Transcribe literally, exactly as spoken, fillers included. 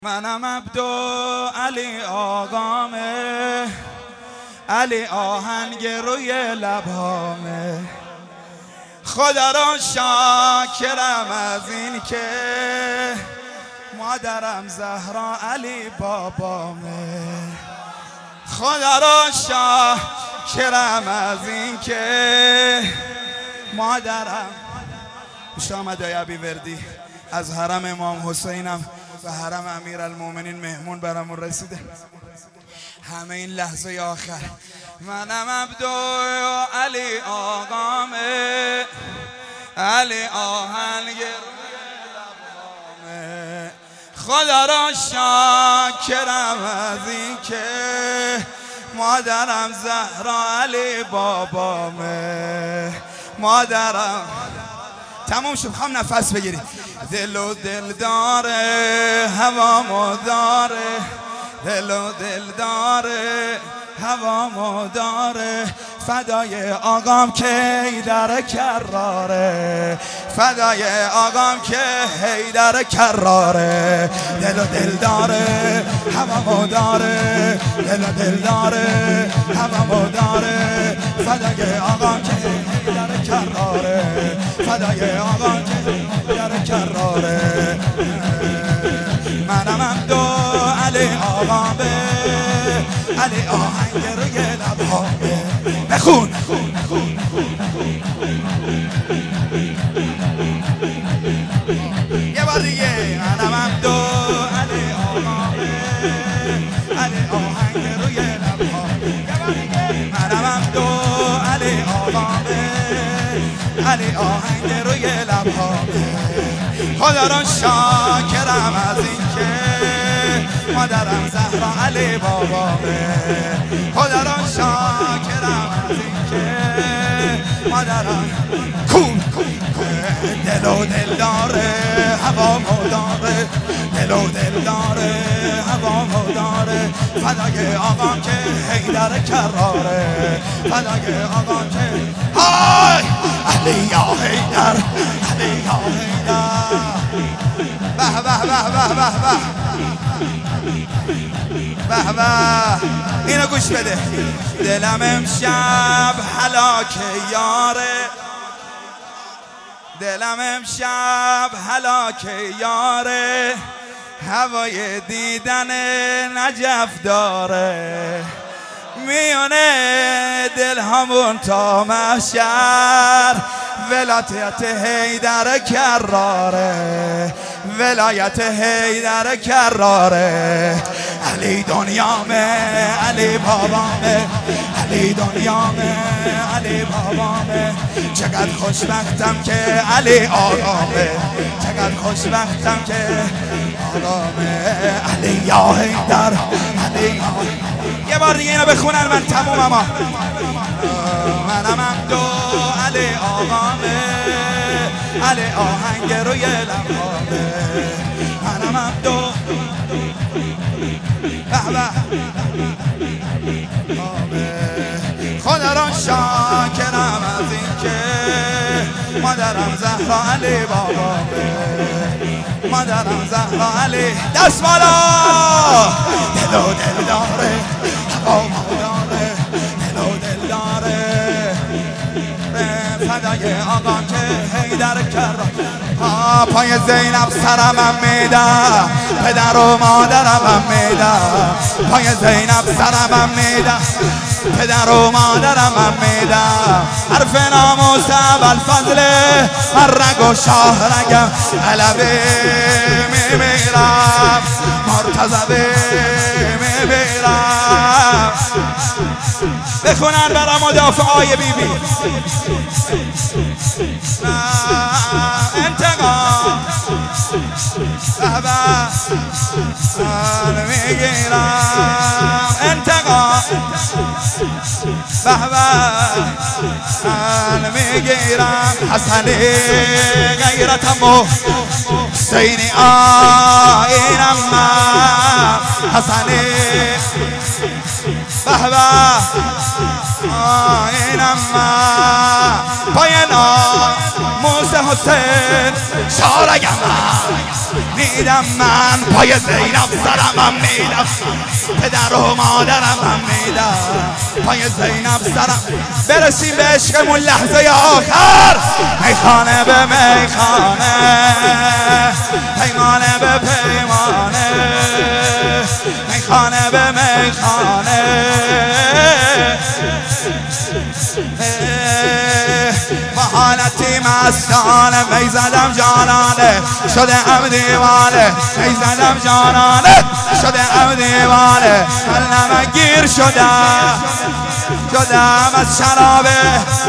منم عبدو علی آقامه، علی آهنگ روی لبهامه. خدا را شاکرم از این که مادرم زهرا علی بابامه. خدا را شاکرم از این که مادرم خوش آمد ای ابیوردی. از حرم امام حسینم و حرم امیرالمومنین مهمون برامون رسیده. همه این لحظه آخر منم عبدو علی آقامه، علی آهنگ روی لبهامه. خدا را شاکرم از این که مادرم زهرا علی بابامه. مادرم تموم شد، میخوام نفس بگیری. دل و دل داره هوامو داره، دل و دل داره هوامو داره. فدای آقام که حیدر کراره، فدای آقام که حیدر کراره. دل و دل داره هوامو داره، دل و دل داره هوامو داره. فدای آقام که حیدر کراره، فدای آقام که حیدر کراره. منم عبدو علی آقامه، علی آهنگ روی لبهامه. بخون یه بار دیگه. منم عبدو علی آقامه، علی آهنگ روی لبهامه. منم عبدو علی آقامه، علی آهنگ روی لبهامه. خدا را شاکرم از این که مادرم زهرا علی بابامه. خدا را شاکرم از این که مادرم کون دل و دل داره هوامو داره، دل و دل داره هوامو داره. فدای آقام که حیدر کراره، فدای آقام که های علی یا حیدر، علی یا حیدر. به به به به به به به به. اینو گوش بده. دلم امشب هلاک یاره، دلم امشب هلاک یاره. هوای دیدن نجف داره، میونه دل همون تا محشر. ولایت حیدر کراره، ولایت حیدر کراره. علی دنیامه علی بابامه، علی دنیامه علی بابامه. چقدر خوشبختم که علی آقامه، چقدر خوشبختم که آقامه. علی یا حیدر، علی یا. یه بار دیگه اینو بخونن من تمومم. منم عبدو علی آقامه، علی آهنگ روی لبهامه. منم عبدو به به. خدا را شاکرم از این که مادرم زهرا علی بابامه، مادرم زهرا علی. دست بالا. دل و دل داره هوامو داره، دل و دل داره. فدای آقام که حیدر کرد. پای زینب سرمم میدم، پدر و مادرمم میدم. پای زینب سرمم میدم، پدر و مادرمم میدم. حرف ناموس ابوالفضل هر رگ و شاه رگم علوی میمیرم، مرتضوی میمیرم. بخونن برا مدافعای بی بی. انتقام من میگیرم، انتقام به من میگیرم. حسنی غیرتم و حسینی آینم من. حسنی به به آینم من. پای ناموس حسین شارگم میدم من پای زینب سرم میدم پدر و مادرم میدم پای زینب سرم برسیم به عشقمون لحظه آخر میخانه به میخانه پیمانه به پیمانه میخانه به میخانه با حالتی مستانه میزدم جانانه شدم دیوانه میزدم جانانه شدم دیوانه حلم گیر شدم شدم از شرابه